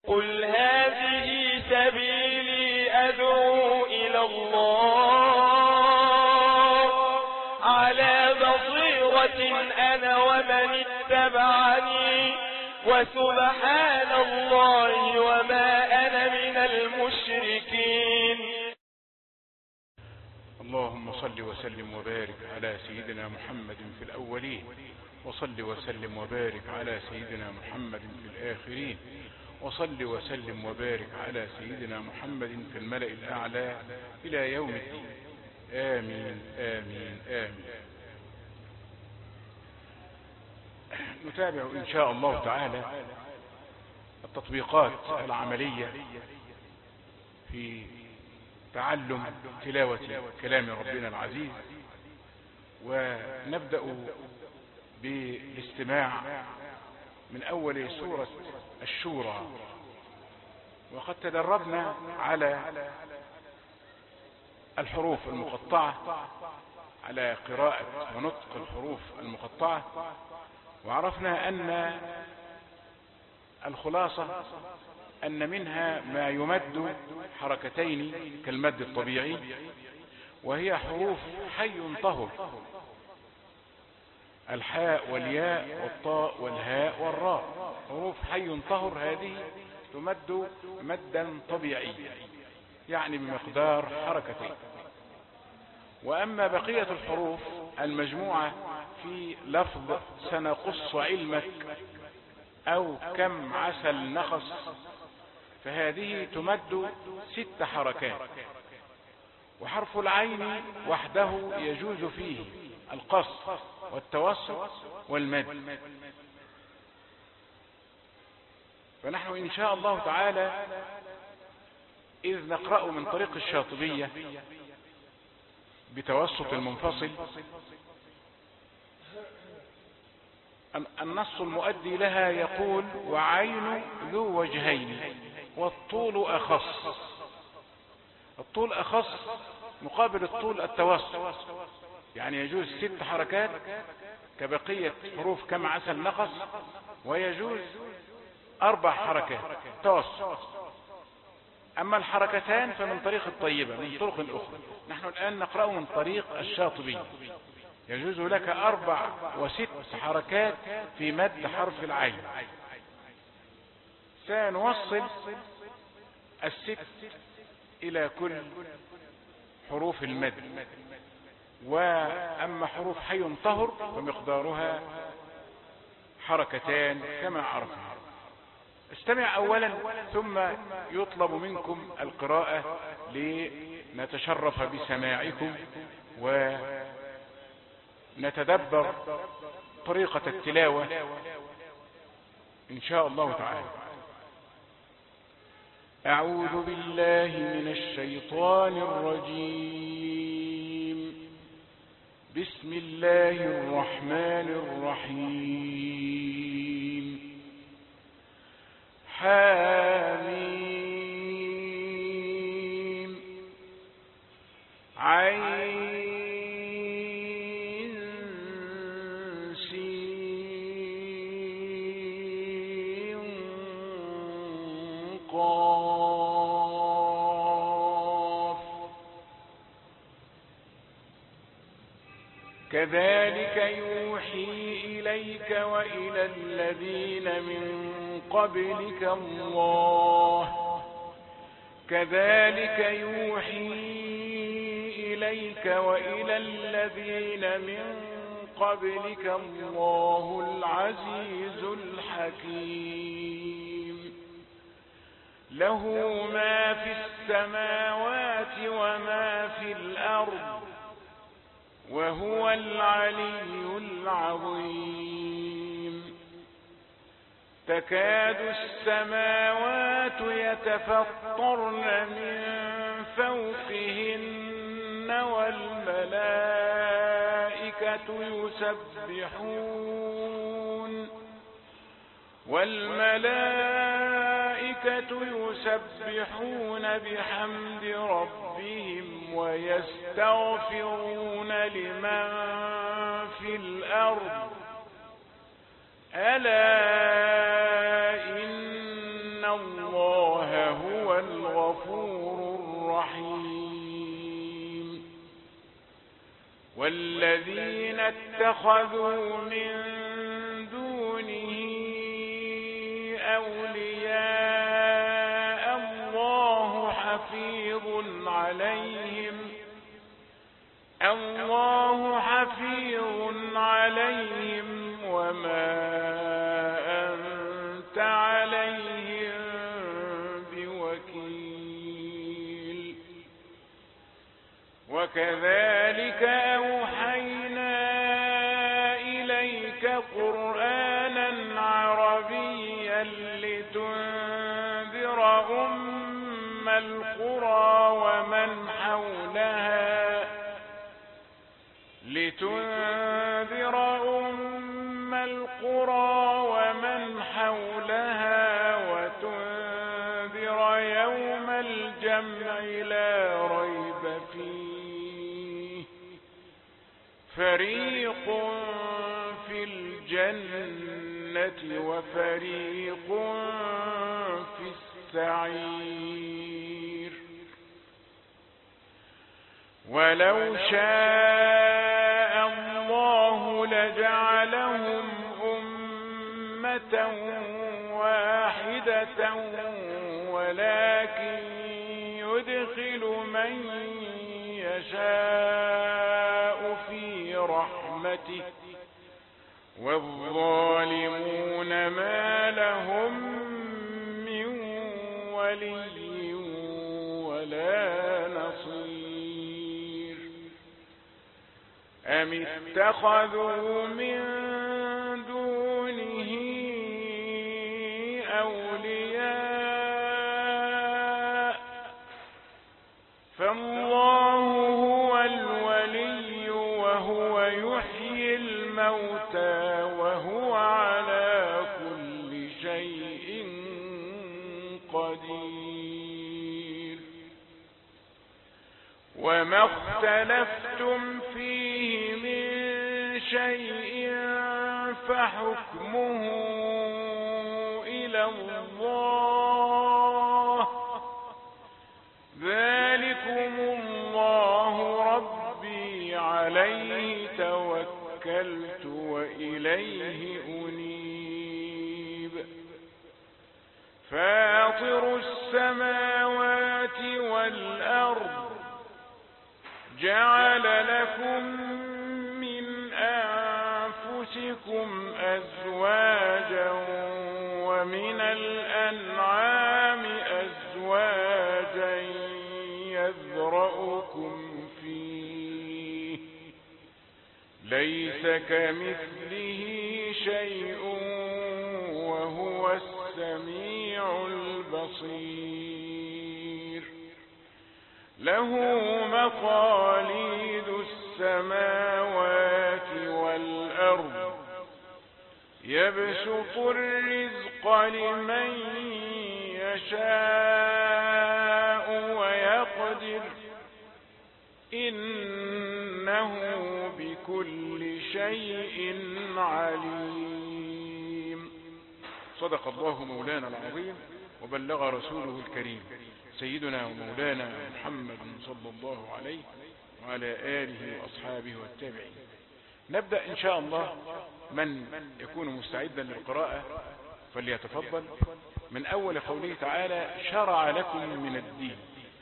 قل هذه سبيلي أدعو إلى الله على بصيرة أنا ومن اتبعني وسبحان الله وما أنا من المشركين. اللهم صل وسلم وبارك على سيدنا محمد في الأولين، وصل وسلم وبارك على سيدنا محمد في الآخرين، وصل وسلم وبارك على سيدنا محمد في الملأ الأعلى إلى يوم الدين. آمين آمين آمين. نتابع إن شاء الله تعالى التطبيقات العملية في تعلم تلاوة كلام ربنا العزيز، ونبدأ بالاستماع من أول سورة الشورى. وقد تدربنا على الحروف المقطعة، على قراءة ونطق الحروف المقطعة، وعرفنا أن الخلاصة أن منها ما يمد حركتين كالمد الطبيعي، وهي حروف حي طهر، الحاء والياء والطاء والهاء والراء، حروف حي طهر هذه تمد مدا طبيعيا، يعني بمقدار حركتين. وأما بقية الحروف المجموعة في لفظ سنقص علمك أو كم عسل نخص، فهذه تمد 6 حركات. وحرف العين وحده يجوز فيه القصر والتوسط والمد. فنحن إن شاء الله تعالى إذ نقرأ من طريق الشاطبية بتوسط المنفصل، النص المؤدي لها يقول: وعين ذو وجهين والطول أخص. الطول أخص مقابل الطول التوسط، يعني يجوز 6 حركات كبقية حروف كم عسل نقص، ويجوز 4 حركات توسط. أما الحركتان فمن طريق الطيبة من طرق أخرى. نحن الآن نقرأ من طريق الشاطبي، يجوز لك 4 و6 حركات في مد حرف العين. سنوصل 6 إلى كل حروف المد. وأما حروف حي طهر فمقدارها حركتان كما عرفنا. استمع أولا ثم يطلب منكم القراءة لنتشرف بسماعكم ونتدبر طريقة التلاوة إن شاء الله تعالى. أعوذ بالله من الشيطان الرجيم. بسم الله الرحمن الرحيم. حاميم عين سين قاف. كذلك يوحي إليك وإلى الذين من قبلك الله. كذلك يوحي إليك وإلى الذين من قبلك الله العزيز الحكيم. له ما في السماوات وما في الأرض وهو العلي العظيم. تكاد السماوات يتفطرن من فوقهن والملائكة يسبحون بحمد ربهم ويستغفرون لمن في الأرض. ألا إن الله الله هو الغفور الرحيم. والذين اتخذوا من دونه أولياء الله حفيظ عليهم وما أنت عليهم بوكيل. وكذلك أوحينا إليك قرآنا عربيا لتنذر القرى ومن حولها وتنذر يوم الجمع لا ريب فيه فريق في الجنة وفريق في السعير. ولو شاء الله لجعلهم أمة واحدة ولكن يدخل من يشاء في رحمته والظالمون ما لهم من ولي ولا نصير. أم اتخذوا من دونه أولياء فالله هو الولي وهو يحيي الموتى وهو على كل شيء قدير. وما اختلفتم فيه من شيء فحكمه إلى الله ذلكم الله ربي عليه توكلت وإليه أنيب. فاطر السماوات والأرض جعل لكم من أنفسكم أزواجا ومن الأنعام أزواجا يذرأكم فيه ليس كمثله شيء وهو السميع البصير. له مقاليد السماوات والأرض يبسط الرزق لمن يشاء ويقدر إنه بكل شيء عليم. صدق الله مولانا العظيم وبلغ رسوله الكريم سيدنا ومولانا محمد صلى الله عليه وعلى آله وأصحابه والتابعين. نبدأ إن شاء الله. من يكون مستعدا للقراءة فليتفضل من أول قوله تعالى شرع لكم من الدين.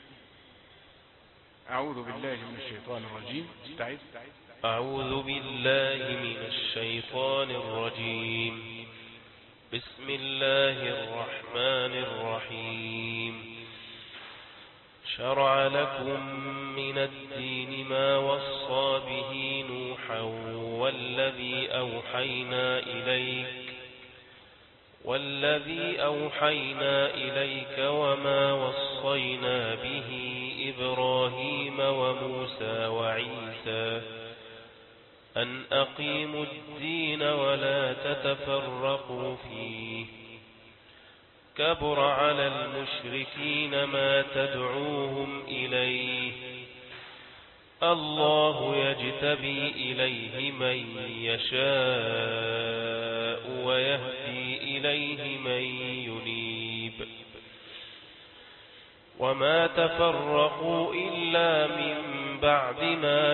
أعوذ بالله من الشيطان الرجيم. استعذ. أعوذ بالله من الشيطان الرجيم. بسم الله الرحمن الرحيم. شرع لكم من الدين ما وصى به نوحا والذي أوحينا إليك وما وصينا به إبراهيم وموسى وعيسى أن أقيموا الدين ولا تتفرقوا فيه كبر على المشركين ما تدعوهم إليه الله يجتبي إليه من يشاء ويهدي إليه من ينيب وما تفرقوا إلا من بعد ما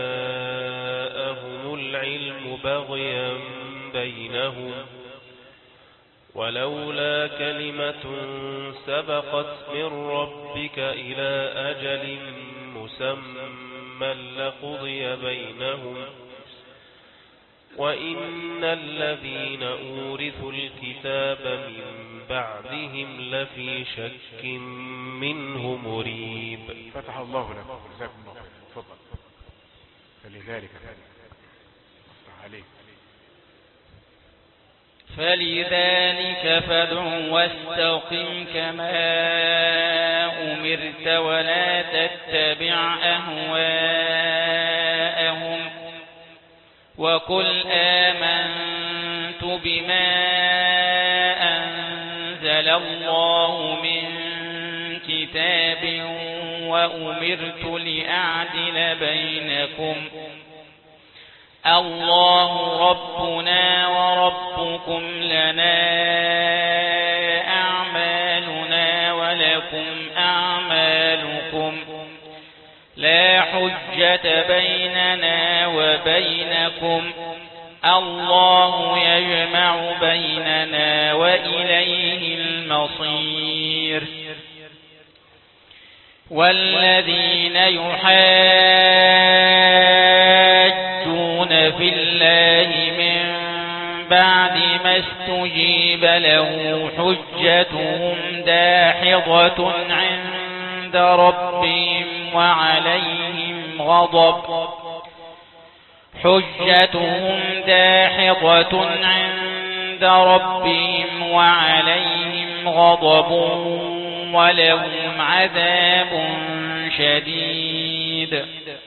جاءهم العلم بغيا بينهم ولولا كلمة سبقت من ربك إلى أجل مسمى لقضي بينهم وإن الذين أورثوا الكتاب من بعدهم لفي شك منه مريب. فتح الله لكم. جزاكم الله خير. تفضل. فلذلك افتح عليك. فلذلك فادع واستقم كما أمرت ولا تتبع أهواءهم وقل آمنت بما أنزل الله من كتاب وأمرت لأعدل بينكم الله ربنا وربكم لنا أعمالنا ولكم أعمالكم لا حجة بيننا وبينكم الله يجمع بيننا وإليه المصير. والذين يحاجون في الله من بعد ما استجيب له حجتهم داحضة عند ربهم وعليهم غضب عند ربهم وعليهم غضب ولهم عذاب شديد.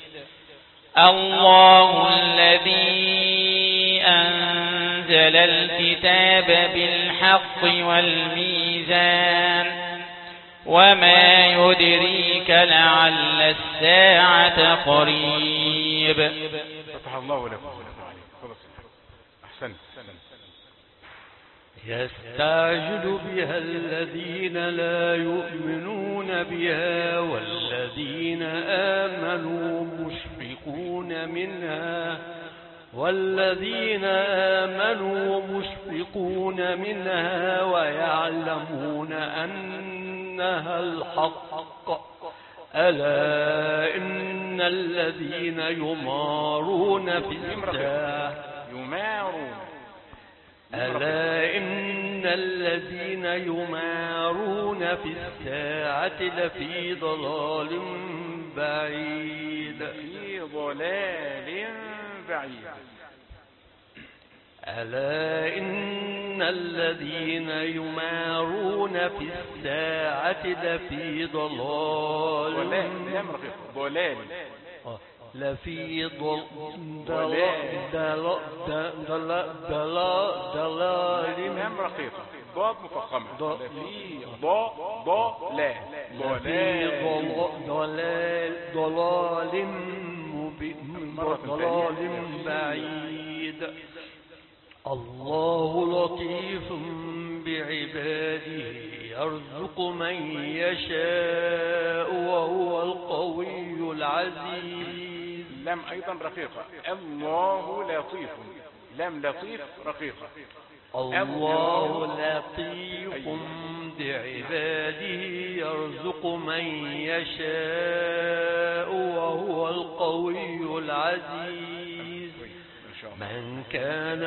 الله الذي أنزل الكتاب بالحق والميزان وما يدريك لعل الساعة قريب. فتح الله لكم. أحسنت. يستعجل بها الذين لا يؤمنون بها والذين آمنوا مشفقون منها ويعلمون أنها الحق ألا إن الذين يمارون في الساعة لفي ضلال بعيد. ألا إن الذين يمارون في الساعة لفي ضلال ضاد مفخمة لفي ضلال بعيد. الله لطيف بعباده يرزق من يشاء وهو القوي العزيز. لم أيضا رقيقة. الله لطيف. لم لطيف رقيقة. الله لطيف بعباده يرزق من يشاء وهو القوي العزيز. من كان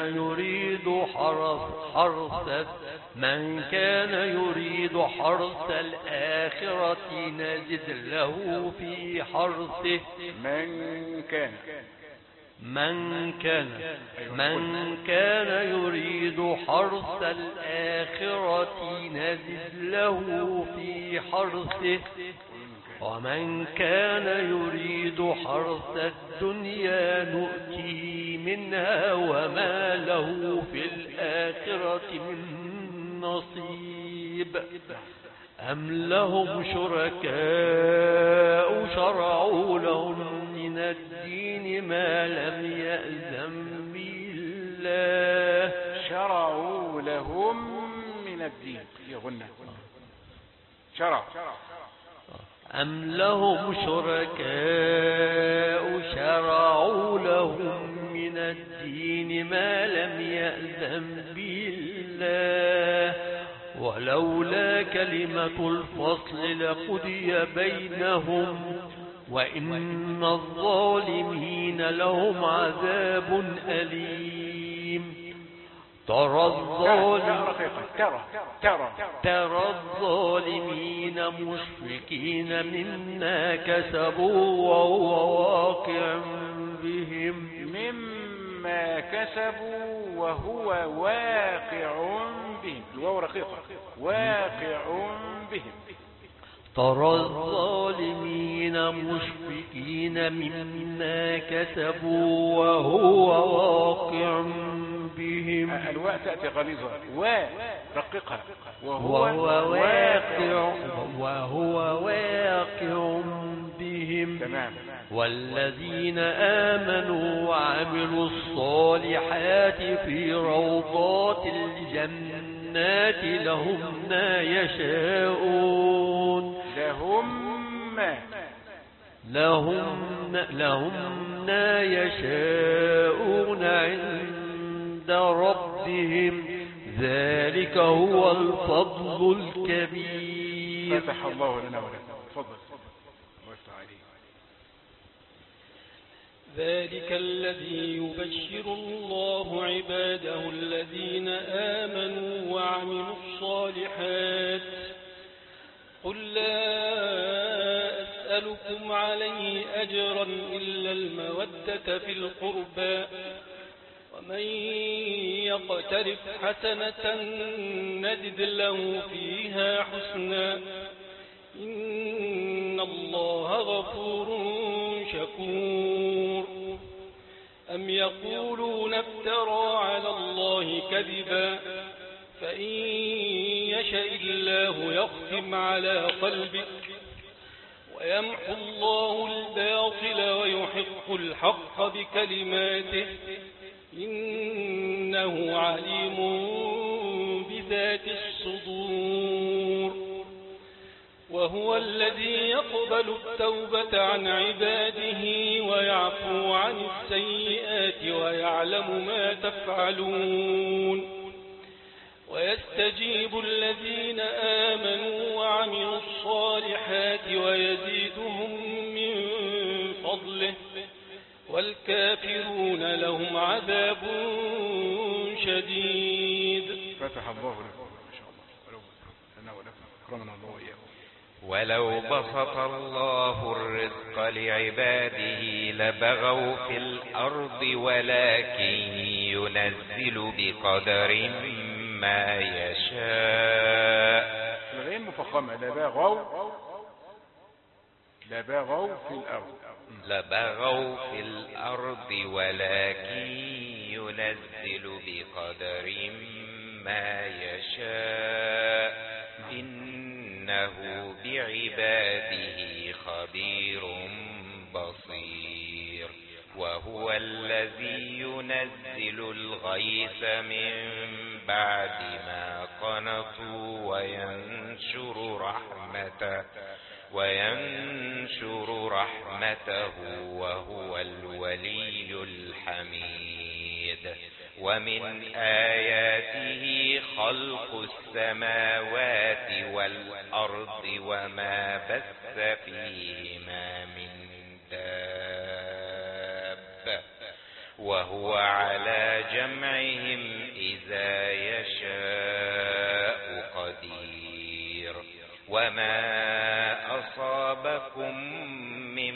يريد حرث الآخرة نزد له في حرثه. من كان يريد حرث الآخرة نزد له في حرثه ومن كان يريد حرث الدنيا نؤتيه منها وما له في الآخرة من نصيب. أم لهم شركاء شرعوا لهم من الدين ما لم يأذن به الله. شرعوا لهم من الدين. يغنى شرع أم لهم شركاء شرعوا لهم من الدين ما لم يأذن به الله ولولا كلمة الفصل لقضي بينهم وإن الظالمين لهم عذاب أليم. ترى الظالمين مشفقين مما كسبوا وهو واقع بهم مما كسبوا وهو واقع بهم. الواو رقيقة. واقع بهم. ترى الظالمين مشفقين مما كسبوا وهو واقع بهم. الواء تأتي غليظة. ورققها. وهو واقع بهم. تمام. والذين آمنوا وعملوا الصالحات في روضات الجنات لهم ما يشاءون. لهم ما يشاءون عند ربهم ذلك هو الفضل الكبير. فتح الله لنا ولكم. تفضل. ذلك الذي يبشر الله عباده الذين آمنوا وعملوا الصالحات قل لا أسألكم عليه أجرا إلا المودة في القربى ومن يقترف حسنة نجد له فيها حسنا إن الله غفور شكور. أم يقولون افترى على الله كذبا فإن يشاء الله يختم على قلبك ويمحو الله الباطل ويحق الحق بكلماته إنه عليم بذات الصدور. وهو الذي يقبل التوبة عن عباده ويعفو عن السيئات ويعلم ما تفعلون ويستجيب الذين آمنوا وعملوا الصالحات ويزيدهم من فضله والكافرون لهم عذاب شديد. فتح الله لكم ما شاء الله. أنا ولكم أكرمنا الله وإياكم. ولو بسط الله الرزق لعباده لبغوا في الأرض ولكن ينزل بقدر ما يشاء. الغين مفخمة. لبغوا في الأرض. لبغوا في الأرض ولكن ينزل بقدر ما يشاء إنه بعباده خبير بصير. وهو الذي ينزل الغيث من بعد ما قنطوا وينشر رحمته وهو الولي الحميد. ومن آياته خلق السماوات والأرض وما بث فيهما من دابة وهو على جمعهم إذا يشاء قدير. وما أصابكم من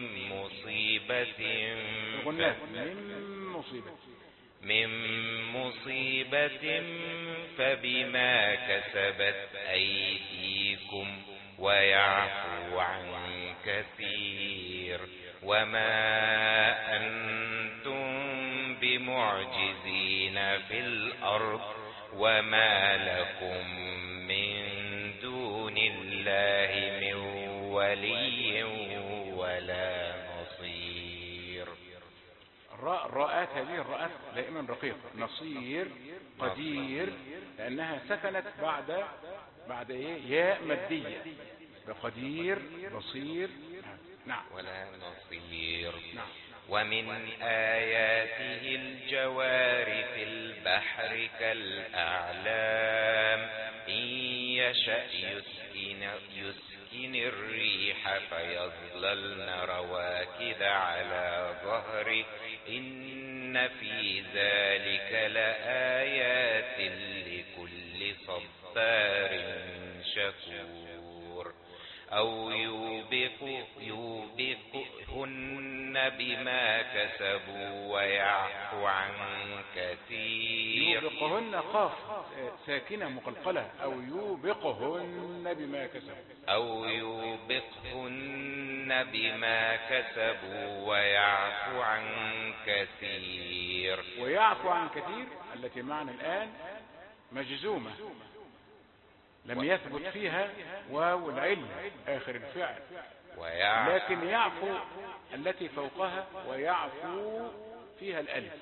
مصيبة فبما كسبت أيديكم ويعفو عن كثير. وما أنتم بمعجزين في الأرض وما لكم من دون الله من ولي ولا نصير. الرآت هذه الرآت دائما رقيقة. نصير قدير لأنها سكنت بعد ياء مادية بقدير بصير. نعم. ولا نصير. نعم. ومن آياته الجوار في البحر كالأعلام إن يشأ يسكن الريح فيظللن رواكد على ظهره إن في ذلك لآيات لكل صبار شكور. أو يوبقهن بما كسبوا ويعفو عن كثير. يوبقهن قاف ساكنة مقلقلة. أو يوبقهن بما كسبوا. أو يوبقهن بما كسبوا ويعفو عن كثير. ويعفو عن كثير التي معنا الآن مجزومة لم يثبت فيها واو العلم آخر الفعل، لكن يعفو التي فوقها ويعفو فيها الألف،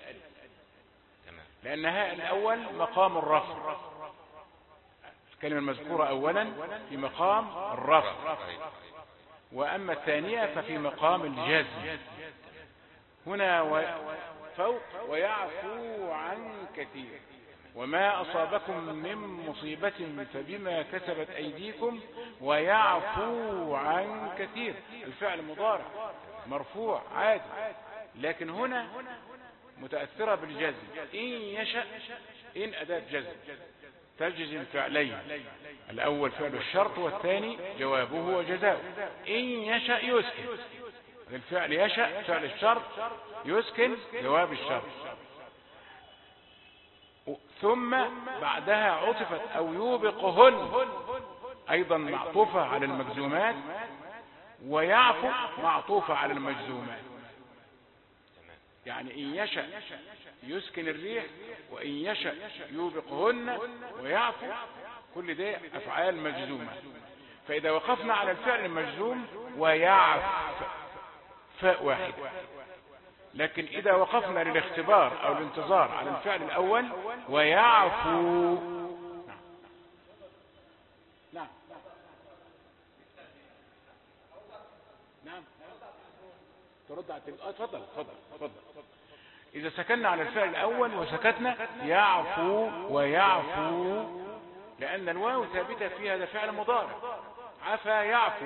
لأنها الأول مقام الرفع، الكلمة المذكورة أولا في مقام الرفع، وأما الثانية ففي مقام الجزم. هنا فوق ويعفو عن كثير. وما أصابكم من مصيبة فبما كسبت أيديكم ويعفو عن كثير. الفعل مضارع مرفوع عادي، لكن هنا متأثرة بالجزم. إن يشأ، إن أداة جزم تجزم فعلين، الأول فعل الشرط والثاني جوابه وجزاؤه. إن يشأ يسكن، الفعل يشأ فعل الشرط، يسكن جواب الشرط، ثم بعدها عطفت أو يوبقهن أيضا معطوفة على المجزومات، ويعفو معطوفة على المجزومات. يعني إن يشأ يسكن الريح، وإن يشأ يوبقهن ويعفو، كل ده أفعال مجزومة. فإذا وقفنا على الفعل المجزوم ويعف فاء واحد، لكن إذا وقفنا للاختبار أو الانتظار على الفعل الأول ويعفو. نعم نعم ترد على تفضل. إذا سكننا على الفعل الأول وسكتنا يعفو ويعفو، لأن الواو ثابتة فيها، هذا فعل مضارع، عفا يعفو.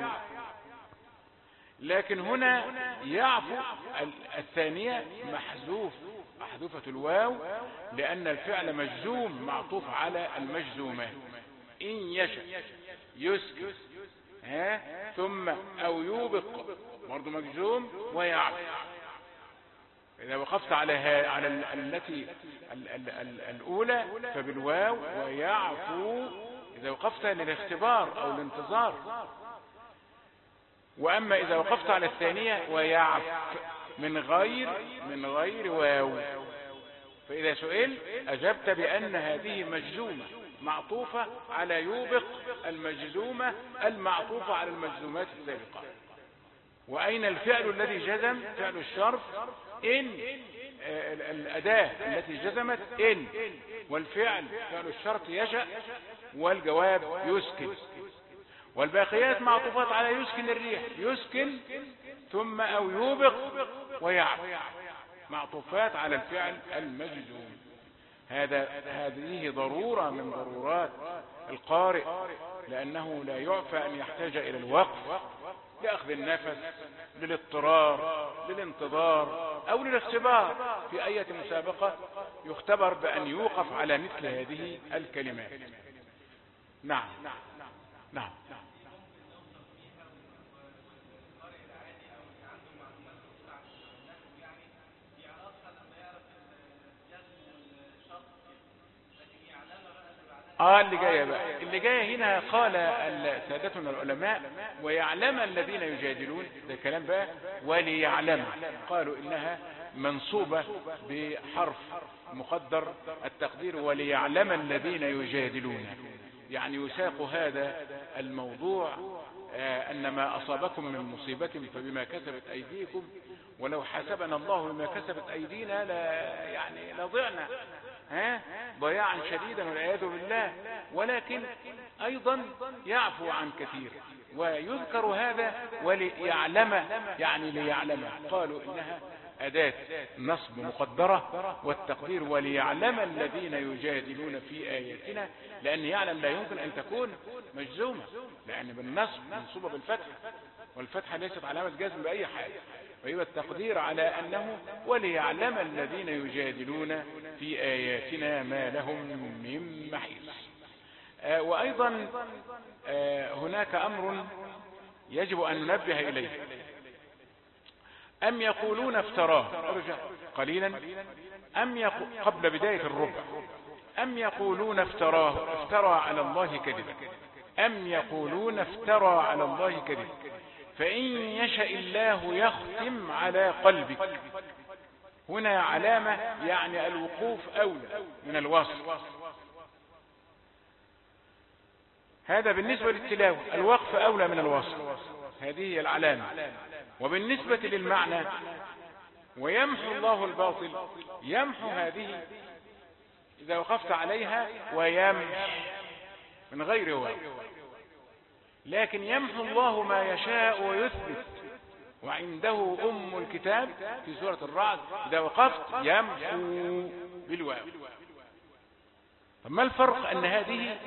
لكن هنا يعفو الثانية محذوفة الواو، لأن الفعل مجزوم معطوف على المجزومات. إن يشأ يسكن ثم أو يوبق برضو مجزوم ويعفو. إذا وقفت على التي الأولى فبالواو ويعفو، إذا وقفت للاختبار أو الانتظار. وأما إذا وقفت على الثانية ويعف من غير واو، فإذا سئل أجبت بأن هذه مجزومة معطوفة على يوبق المجزومة المعطوفة على المجزومات السابقة. وأين الفعل الذي جزم؟ فعل الشرط إن، الأداة التي جزمت إن، والفعل فعل الشرط يشأ، والجواب يسكن، والباقيات معطوفات على يسكن الريح، يسكن ثم أو يوبق ويعف، معطوفات على الفعل المجزوم. هذه ضرورة من ضرورات القارئ، لأنه لا يعفى أن يحتاج إلى الوقف لأخذ النفس، للاضطرار، للانتظار، أو للاختبار في أي مسابقة يختبر بأن يوقف على مثل هذه الكلمات. نعم نعم. اللي جاية هنا قال سادتنا العلماء ويعلم الذين يجادلون، ده كلام بقى وليعلم، قالوا إنها منصوبة بحرف مقدر التقدير وليعلم الذين يجادلون، يعني يساق هذا الموضوع أن ما أصابكم من مصيبة فبما كسبت أيديكم، ولو حسبنا الله بما كسبت أيدينا يعني لضعنا ضياعا شديدا والعياذ بالله. ولكن أيضا يعفو عن كثير، ويذكر هذا وليعلم، يعني ليعلم، قالوا إنها أداة نصب مقدرة، والتقدير وليعلم الذين يجادلون في آياتنا، لأن يعلم لا يمكن أن تكون مجزومة، لأن بالنصب منصوبة بالفتحة، والفتحة ليست علامة جزم بأي حال، ويبقى التقدير على أنه وليعلم الذين يجادلون في آياتنا ما لهم من محيص. وأيضا هناك أمر يجب أن ننبه إليه. أم يقولون افتراه، ارجع قليلا، قبل بداية الربع، أم يقولون افتراه، افترى على الله كذبا، أم يقولون افترى على الله كذبا فإن يشاء الله يختم على قلبك. هنا علامة، يعني الوقوف أولى من الوصف. هذا بالنسبة للتلاوة، الوقف أولى من الوصف، هذه هي العلامة. وبالنسبة للمعنى، ويمحو الله الباطل، يمحو هذه إذا وقفت عليها، ويمحو من غير واو، لكن يمحو الله ما يشاء ويثبت، وعنده أم الكتاب في سورة الرعد، إذا وقفت يمحو بالواو. طب ما الفرق؟ أن هذه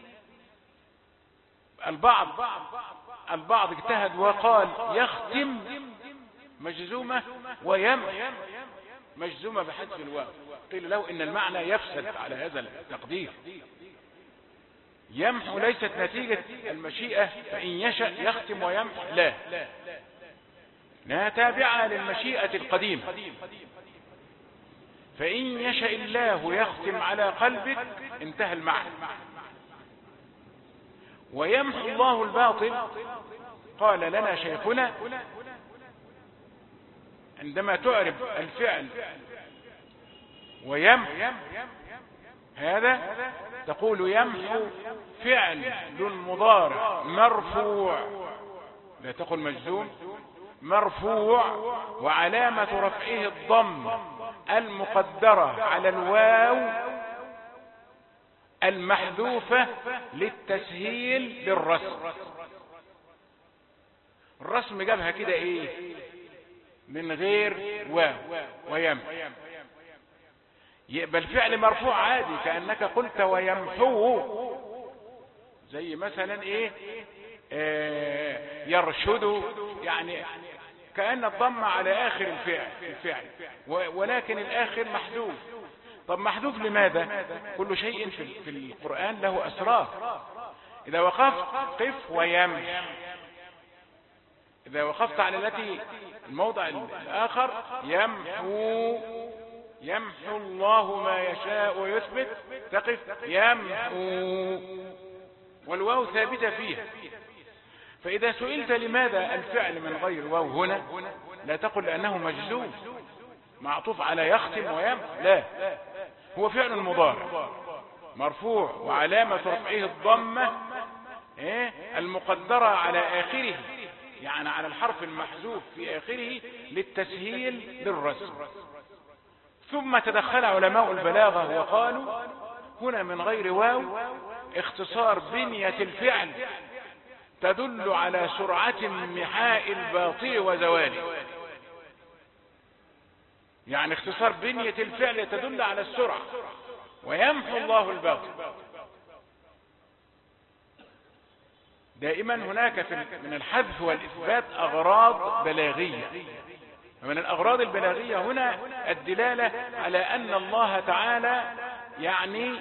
البعض اجتهد وقال يختم مجزومة، ويمحو مجزومة بحذف الواو، قيل له إن المعنى يفسد على هذا التقدير. يمحو ليست نتيجة المشيئة، فإن يشاء يختم ويمحو، لا، انها تابعة للمشيئة القديمة. فإن يشاء الله يختم على قلبك، انتهى المعنى. ويمحو الله الباطل، قال لنا شيخنا عندما تعرب الفعل ويمحو هذا، تقول يمحو فعل مضارع مرفوع، لا تقل مجزوم، مرفوع، وعلامة رفعه الضم المقدرة على الواو المحذوفة للتسهيل للرسم. الرسم جابها كده ايه؟ من غير واو، ويمحو، يبقى الفعل مرفوع عادي، كأنك قلت ويمحو، زي مثلا ايه، يرشد، يعني كأن الضم على آخر الفعل، ولكن الآخر محذوف. طب محذوف لماذا؟ كل شيء في القرآن له أسرار. إذا وقفت قف ويمحو، إذا وقفت على التي الموضع الآخر يمحو الله ما يشاء ويثبت، تقف يمحو، والواو ثابتة فيها. فإذا سئلت لماذا الفعل من غير واو هنا، لا تقل لأنه مجزوم معطوف على يختم ويمحو، لا، هو فعل مضارع مرفوع، وعلامة رفعه الضمة المقدرة على آخره، يعني على الحرف المحذوف في آخره للتسهيل للرسم. ثم تدخل علماء البلاغة وقالوا هنا من غير واو اختصار بنية الفعل تدل على سرعة محاء الباطل وزواله، يعني اختصار بنية الفعل تدل على السرعة. ويمحو الله الباطل، دائما هناك من الحذف والإثبات أغراض بلاغية، ومن الأغراض البلاغية هنا الدلالة على أن الله تعالى يعني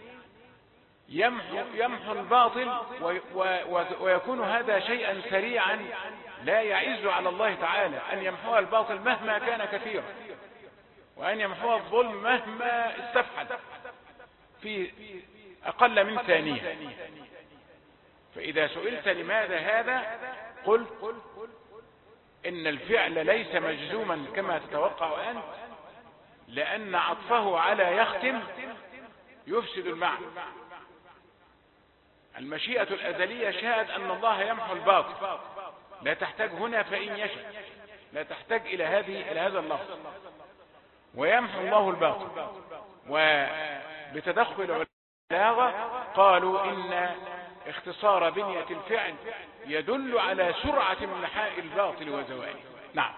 يمحو الباطل، ويكون هذا شيئا سريعا لا يعز على الله تعالى أن يمحو الباطل مهما كان كثيرا، وأن يمحو الظلم مهما استفحل في أقل من ثانية. فإذا سئلت لماذا هذا، قلت إن الفعل ليس مجزوما كما تتوقع أنت، لأن عطفه على يختم يفسد المعنى. المشيئة الأزلية شاءت أن الله يمحو الباطل، لا تحتاج هنا فإن يشاء، لا تحتاج إلى هذا اللفظ. ويمحو الله الباطل. وبتدخل البلاغة قالوا إن اختصار بنية الفعل يدل على سرعة انحاء الباطل وزواله. نعم.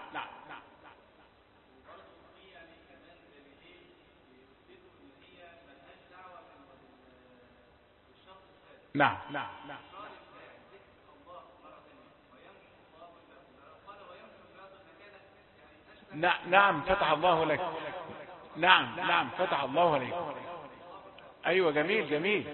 نعم. نعم فتح الله لك. نعم فتح الله لك. ايوه جميل.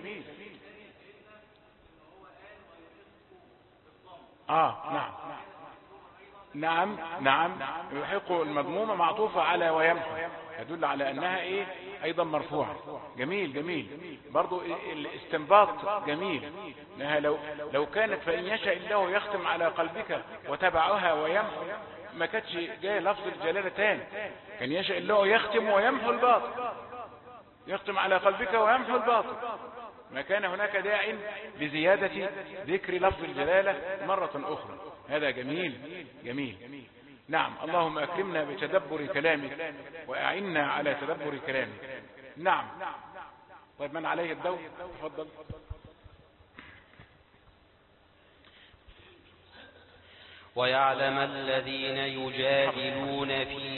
نعم يحق المضمومة معطوفة على ويمحو، يدل على انها ايه ايضا مرفوعة. جميل برضو الاستنباط جميل، انها لو كانت فإن يشاء الله يختم على قلبك وتبعها ويمحو، ما كانتش جاي لفظ الجلالة تاني، كان يشاء الله يختم ويمحو الباطل، يختم على قلبك ويمحو الباطل، ما كان هناك داع لزيادة ذكر لفظ الجلالة مرة أخرى. هذا جميل. نعم. اللهم أكرمنا بتدبر كلامك وأعنا على تدبر كلامك. نعم. طيب من عليه الدور؟ تفضل. ويعلم الذين يجادلون في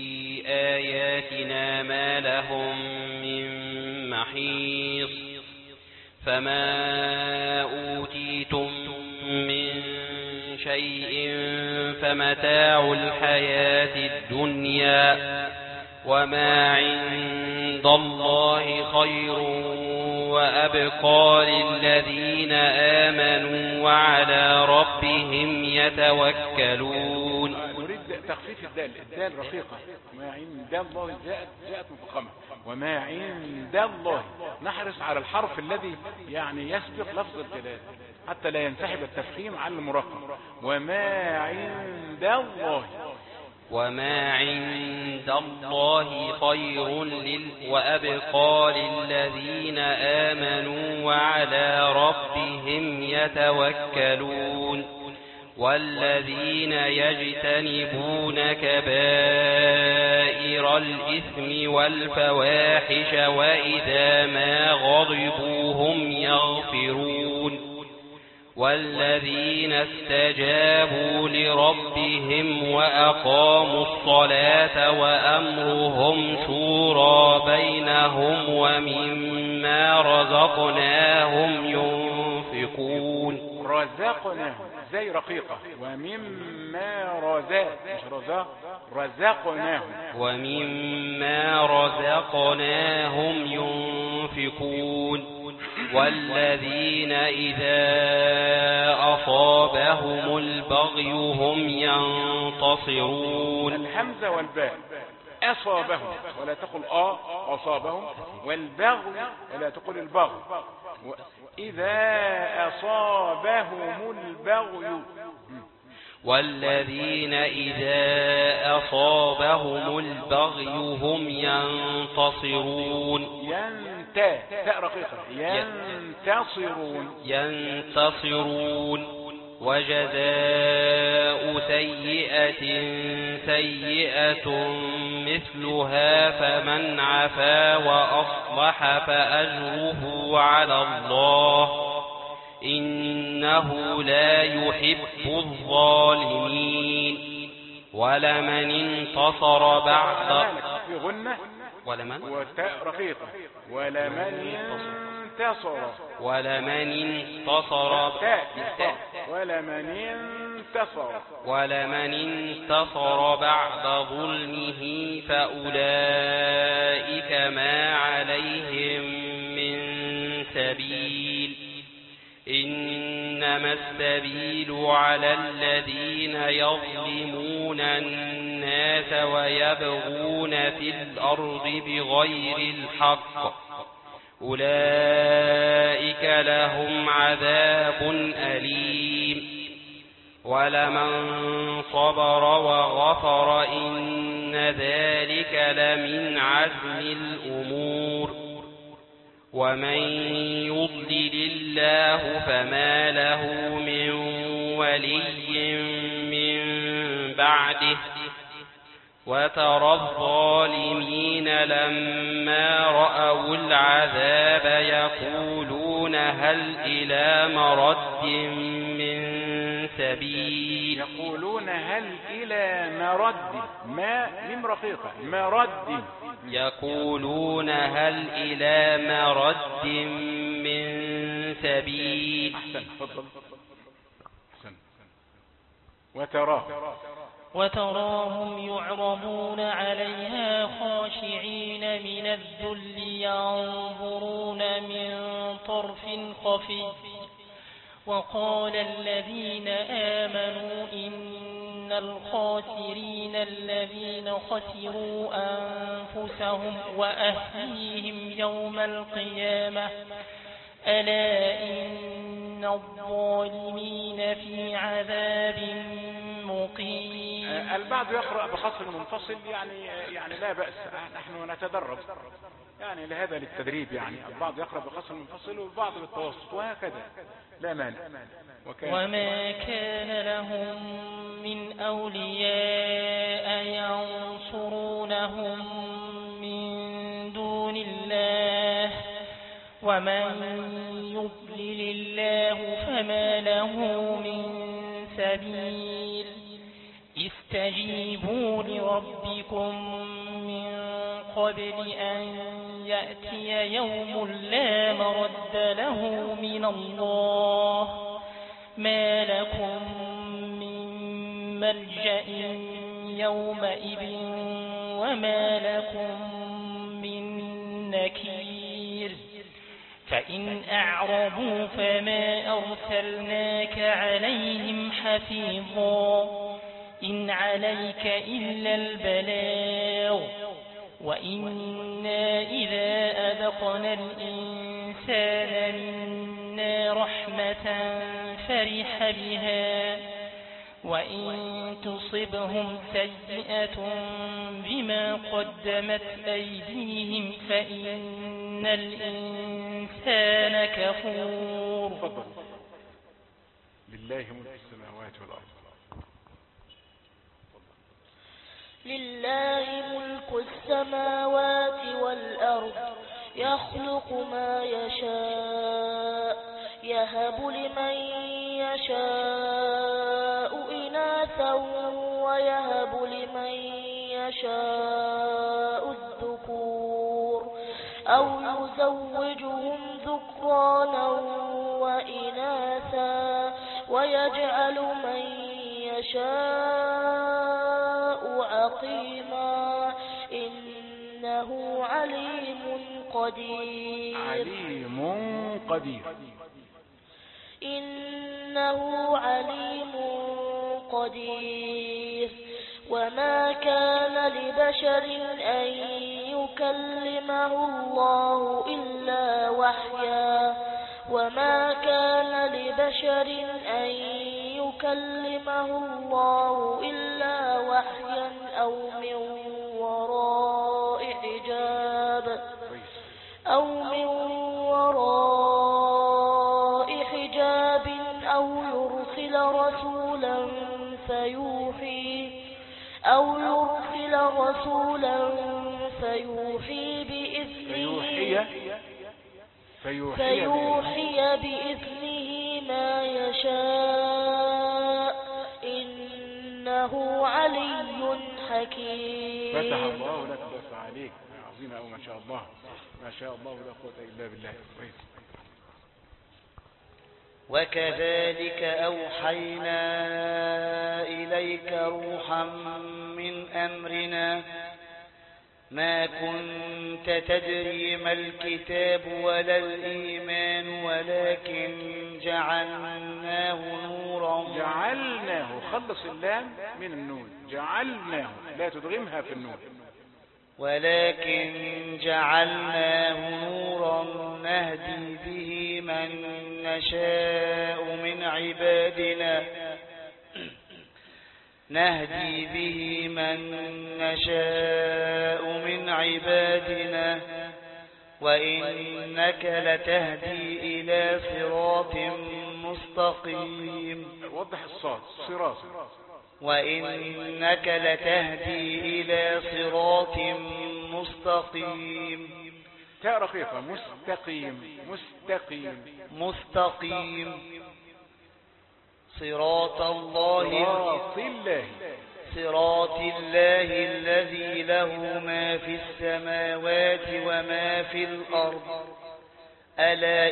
آياتنا ما لهم من محيص فما أوتيتم من شيء فمتاع الحياة الدنيا وما عند الله خير وأبقى للذين آمنوا وعلى ربهم يتوكلون. نريد تخفيف الدال رقيقة. ما عند الله جاءت مفخمة. وما عند الله نحرص على الحرف الذي يعني يسبق لفظ الجلالة حتى لا ينسحب التفخيم عن المرقم. وما عند الله خير وأبقى للذين آمنوا وعلى ربهم يتوكلون. والذين يجتنبون كبائر الإثم والفواحش وإذا ما غضبوا هم يغفرون. والذين استجابوا لربهم وأقاموا الصلاة وأمرهم شورى بينهم ومما رزقناهم ينفقون. رزقناهم زي رقيقة. ومما رزقناهم ومما رزقناهم ينفقون. والذين إذا أصابهم البغي هم ينتصرون. الهمزة والباء. أصابهم ولا تقل أصابهم، والبغي ولا تقل البغي. إذا أصابهم البغي. والذين إذا أصابهم البغي هم ينتصرون. تاء رقيقة. ينتصرون. وجزاء سيئة مثلها فمن عفا وأصلح فأجره على الله إنه لا يحب الظالمين. ولمن انتصر بعد ولمن وتاء رقيقة. ولمن انتصر بعد ظلمه فأولئك ما عليهم من سبيل إنما السبيل على الذين يظلمون الناس ويبغون في الأرض بغير الحق أولئك لهم عذاب أليم. ولمن صبر وغفر إن ذلك لمن عزم الأمور. ومن يضلل الله فما له من ولي من بعده وترى الظالمين لما رأوا العذاب يقولون هل إلى مرد من سبيل. يقولون هل إلى مرد، ما من رقيقة، مرد. يقولون هل إلى مرد من سبيل. أحسن، تفضل. أحسن. وتراهم يعرضون عليها خاشعين من الذل ينظرون من طرف خفي. وقال الذين آمنوا إن الخاسرين الذين خسروا أنفسهم وأهليهم يوم القيامة ألا إن الظالمين في عذاب مقيم. البعض يقرأ بخصر منفصل، يعني لا بأس، نحن نتدرب يعني لهذا للتدريب، يعني البعض يقرأ بخصر منفصل والبعض بالتوسط وهكذا لا مانع. وما كان لهم من أولياء ينصرونهم من دون الله ومن يضلل الله فما له من سبيل. استجيبوا لربكم من قبل أن يأتي يوم لا مرد له من الله ما لكم من ملجأ يومئذ وما لكم من نكير. فإن أعرضوا فما أرسلناك عليهم حفيظا إن عليك إلا البلاغ وإنا إذا أذقنا الإنسان منا رحمة فرح بها وإن تصبهم سيئة بما قدمت أيديهم فإن الإنسان كفور. لله ملك السماوات والأرض. لله ملك السماوات والأرض يخلق ما يشاء يهب لمن يشاء إناثا ويهب لمن يشاء الذكور أو يزوجهم ذكرانا وإناثا ويجعل من يشاء عقيما إنه عليم قدير. إنه عليم قدير. وما كان لبشر أن يكلمه الله إلا وحيا وما كان لبشر أن يكلمه الله إلا وحيا أو من وراء حجاب أو يرسل رسولا فيوحي بإذنه ما يشاء إنه علي حكيم. فتح الله لك بس عليك عظيم أو ما شاء الله ما شاء الله لا قوة إلا بالله. وكذلك أوحينا إليك روحا من أمرنا ما كنت تدري ما الكتاب ولا الإيمان ولكن جعلناه نورا. جعلناه، خلص اللام من النون، جعلناه لا تدغمها في النون. ولكن جعلناه نورا نهدي به من نشاء من عبادنا وإنك لتهدي إلى صراط مستقيم. وضح الصاد. صراط وإنك لتهدي إلى صراط مستقيم. تاء رقيقة. مستقيم. مستقيم. مستقيم. صراط الله الذي له ما في السماوات وما في الأرض. ألا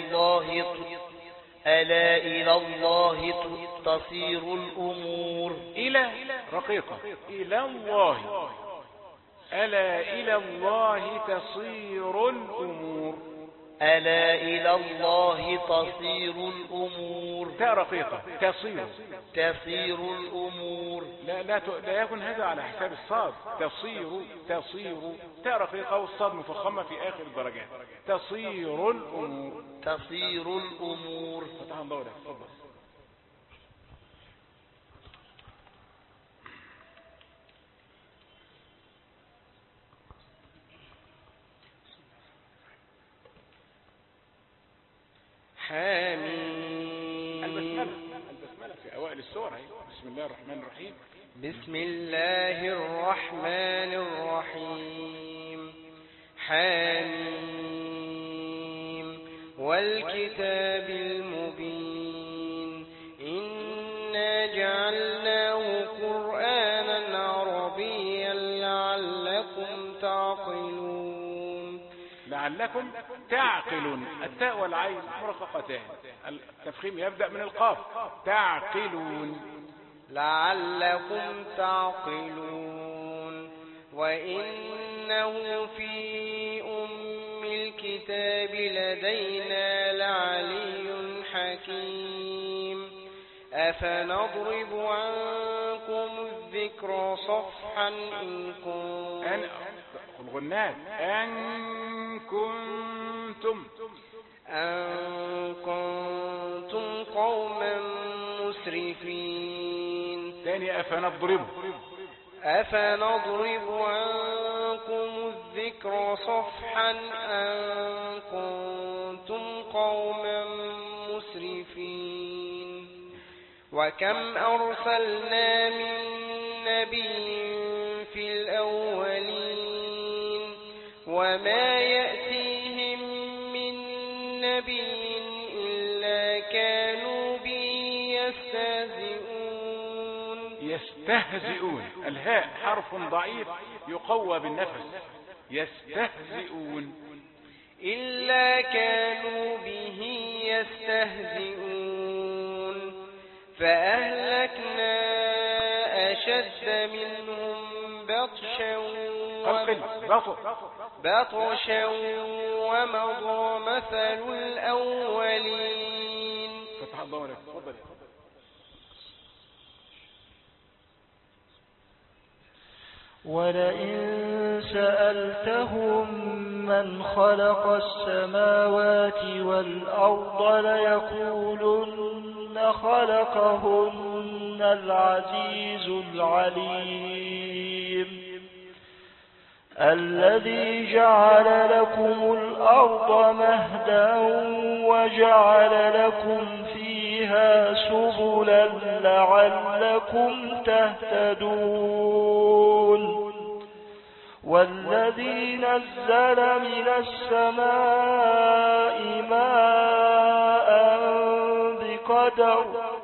إلى الله تصير الأمور. إلى رقيقة. إلى الله. ألا إلى الله تصير الأمور. ألا إلى الله تصير الأمور. تاء رقيقة. تصير الأمور. لا يكن هذا على حساب الصاد. تصير تاء رقيقة والصاد مفخمة في آخر الدرجات. تصير الأمور. تصير الأمور. فتح الله لك. تفضل. حميم. البسملة في أوائل السور. بسم الله الرحمن الرحيم. بسم الله الرحمن الرحيم. حميم. والكتاب المبين. إنا جعلناه قرآنا عربيا لعلكم تعقلون. لعلكم تعقلون. التاء والعين مرققتان. التفخيم يبدأ من القاف. تعقلون. لعلكم تعقلون. وإنه في أم الكتاب لدينا لعلي حكيم. أفنضرب عنكم الذكر صفحا إن كنتم قوما مسرفين. ثاني. أفنضرب عنكم الذكر صفحا أن كنتم قوما مسرفين. وكم أرسلنا من نبي في الأولين وما يأتيهم من نبي إلا كانوا به يستهزئون. الهاء حرف ضعيف يقوى بالنفس. يستهزئون. إلا كانوا به يستهزئون. فأهلكنا أشد منهم بطشا ومضى مثل الأولين. فتح الله لك. تفضل. ولئن سألتهم من خلق السماوات والأرض ليقولن خلقهن العزيز العليم الذي جعل لكم الأرض مهدا وجعل لكم فيها سبلا لعلكم تهتدون والذي نزل من السماء ماء بقدر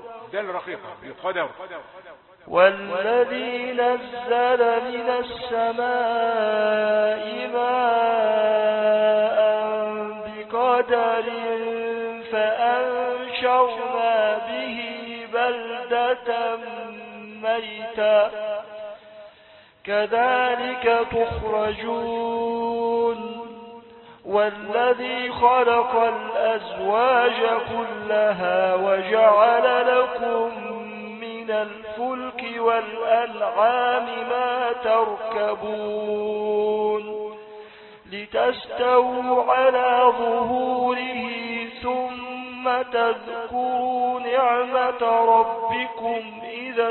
والذي نزل من السماء ماء بقدر فأنشرنا به بلدة ميتا كذلك تخرجون والذي خلق الأزواج كلها وجعل لكم من الفلك والأنعام ما تركبون لتستووا على ظهوره ثم تذكروا نعمة ربكم إذا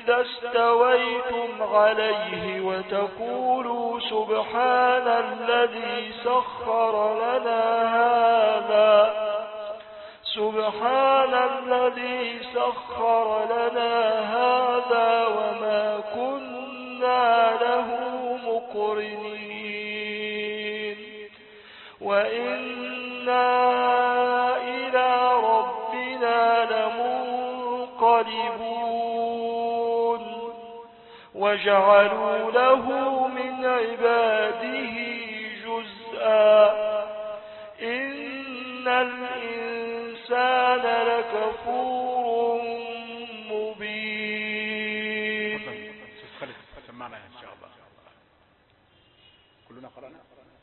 إذا استويتم عليه وتقولوا سبحان الذي سخر لنا هذا وما كنا له مقرنين وإنا إلى ربنا لمنقلبون وجعلوا له من عباده جزءا إن الإنسان لكفور مبين. سمعنا إن شاء الله كلنا قرأنا.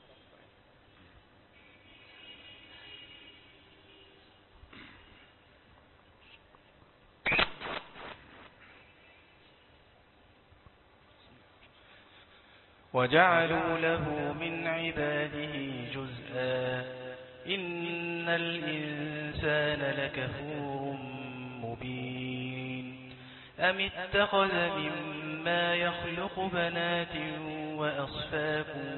وجعلوا له من عباده جزءا إن الإنسان لكفور مبين أم اتخذ مما يخلق بنات وأصفاكم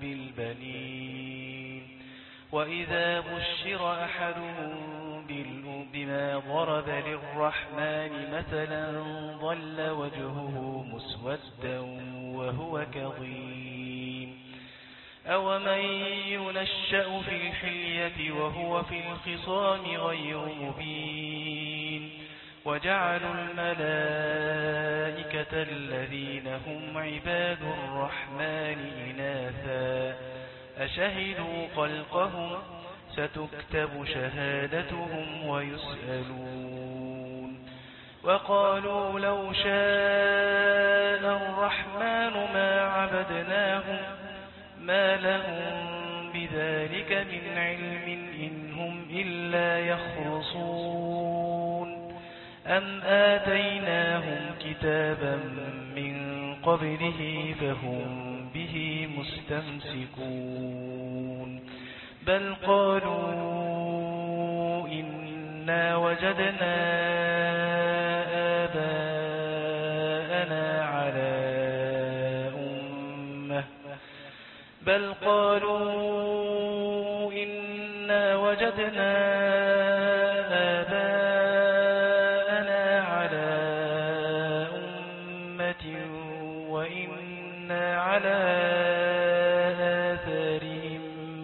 بالبنين وإذا بشر أحدهم بما ضرب للرحمن مثلا ظل وجهه مسودا وهو كظيم أومن ينشأ في الحلية وهو في الخصام غير مبين وجعلوا الملائكة الذين هم عباد الرحمن إناثا أشهدوا خلقهم ستكتب شهادتهم ويسألون وقالوا لو شاء الرحمن ما عبدناهم ما لهم بذلك من علم إن هم إلا يخرصون أم آتيناهم كتابا من قبله فهم به مستمسكون بل قالوا إنا وجدنا آباءنا على أمة بل قالوا إنا وجدنا آباءنا على أمة وإنا على آثارهم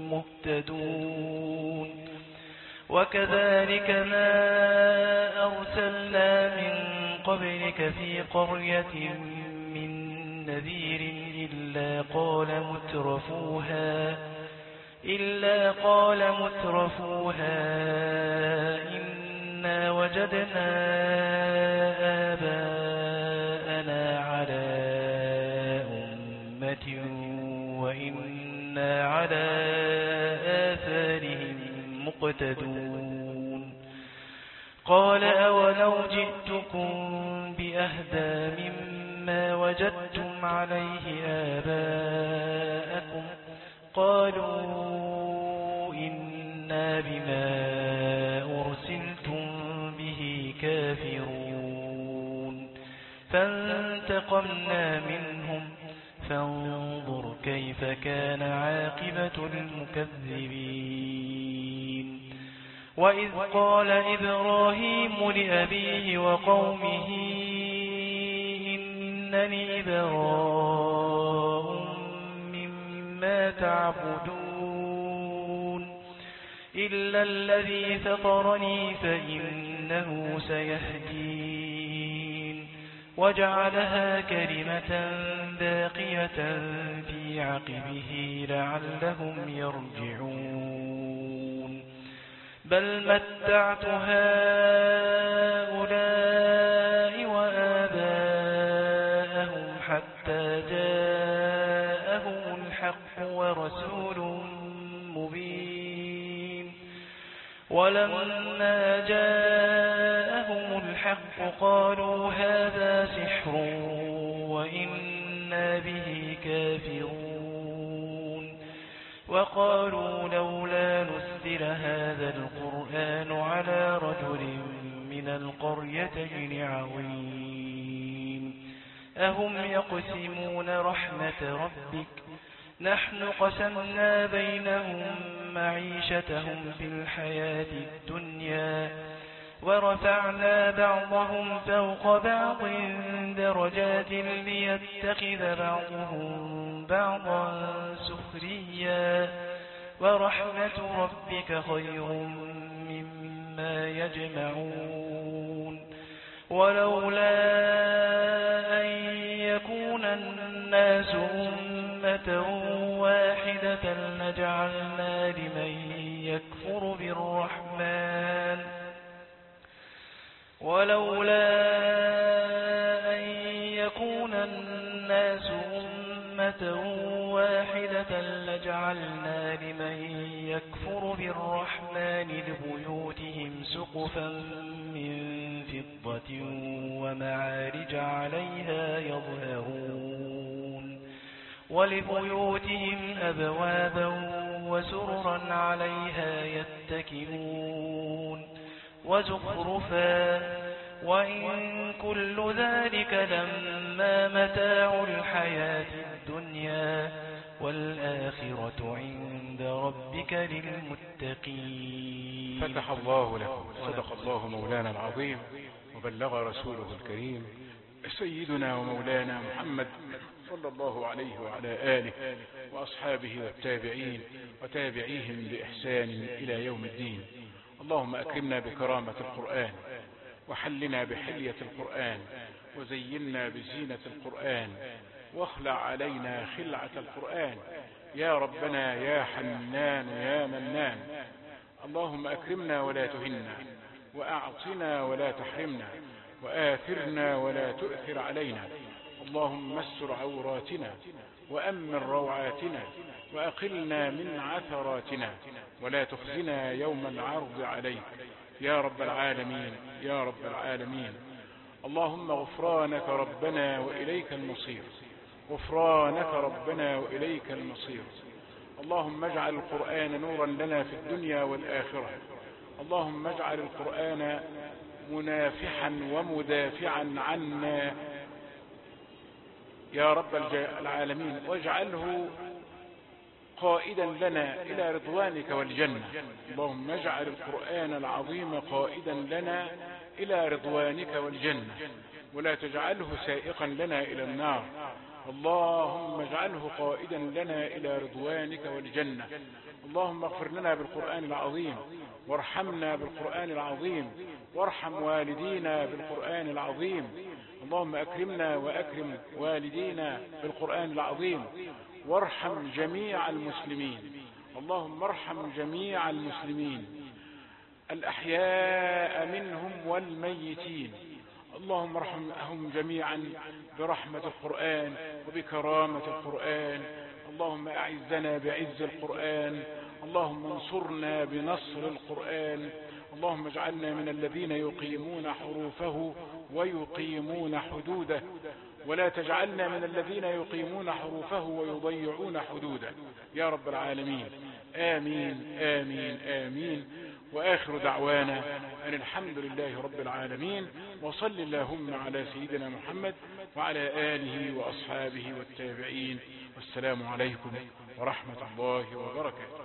مهتدون وكذلك ما أرسلنا من قبلك في قرية من نذير إلا قال مترفوها إنا وجدنا آباءنا على أمة وإنا على آثارهم مقتدون قال أولو جئتكم بأهدى مما وجدتم عليه آباءكم قالوا إنا بما أرسلتم به كافرون فانتقمنا منهم فانظر كيف كان عاقبة المكذبين وإذ قال إبراهيم لأبيه وقومه إنني براء مما تعبدون إلا الذي فطرني فإنه سيهدين وجعلها كلمة باقية في عقبه لعلهم يرجعون بل متعت هؤلاء وآباءهم حتى جاءهم الحق ورسول مبين ولما جاءهم الحق قالوا هذا سحر وإنا به كافرون وقالوا لولا نزل هذا القرآن على رجل من القريتين عظيم أهم يقسمون رحمة ربك نحن قسمنا بينهم معيشتهم في الحياة الدنيا ورفعنا بعضهم فوق بعض درجات ليتخذ بعضهم بعضا سخريا ورحمة ربك خير مما يجمعون ولولا أن يكون الناس أمة واحدة لجعلنا لمن يكفر بالرحمن لبيوتهم سقفا من فضة ومعارج عليها يظهرون ولبيوتهم أبوابا وسررا عليها يتكئون وزخرفا وإن كل ذلك لما متاع الحياة الدنيا والآخرة عند ربك للمتقين. فتح الله لكم. صدق الله مولانا العظيم وبلغ رسوله الكريم سيدنا ومولانا محمد صلى الله عليه وعلى آله وأصحابه والتابعين وتابعيهم بإحسان إلى يوم الدين. اللهم أكرمنا بكرامة القرآن وحلنا بحلية القرآن وزينا بزينة القرآن واخلع علينا خلعة القرآن يا ربنا يا حنان يا منان. اللهم أكرمنا ولا تهنا وأعطنا ولا تحرمنا وآثرنا ولا تؤثر علينا. اللهم استر عوراتنا وأمن روعاتنا وأقلنا من عثراتنا ولا تخزنا يوم العرض عليك يا رب العالمين يا رب العالمين. اللهم غفرانك ربنا وإليك المصير غفرانك ربنا وإليك المصير. اللهم اجعل القرآن نورا لنا في الدنيا والآخرة. اللهم اجعل القرآن منافحا ومدافعا عنا يا رب العالمين واجعله قائدا لنا إلى رضوانك والجنة. اللهم اجعل القرآن العظيم قائدا لنا إلى رضوانك والجنة ولا تجعله سائقا لنا إلى النار. اللهم اجعله قائدا لنا إلى رضوانك والجنة. اللهم اغفر لنا بالقرآن العظيم وارحمنا بالقرآن العظيم وارحم والدينا بالقرآن العظيم. اللهم أكرمنا وأكرم والدينا بالقرآن العظيم وارحم جميع المسلمين. اللهم ارحم جميع المسلمين الأحياء منهم والميتين. اللهم ارحمهم جميعا برحمة القرآن وبكرامة القرآن. اللهم أعزنا بعز القرآن. اللهم انصرنا بنصر القرآن. اللهم اجعلنا من الذين يقيمون حروفه ويقيمون حدوده ولا تجعلنا من الذين يقيمون حروفه ويضيعون حدوده يا رب العالمين. آمين آمين آمين. وآخر دعوانا أن الحمد لله رب العالمين وصل اللهم على سيدنا محمد وعلى آله وأصحابه والتابعين والسلام عليكم ورحمة الله وبركاته.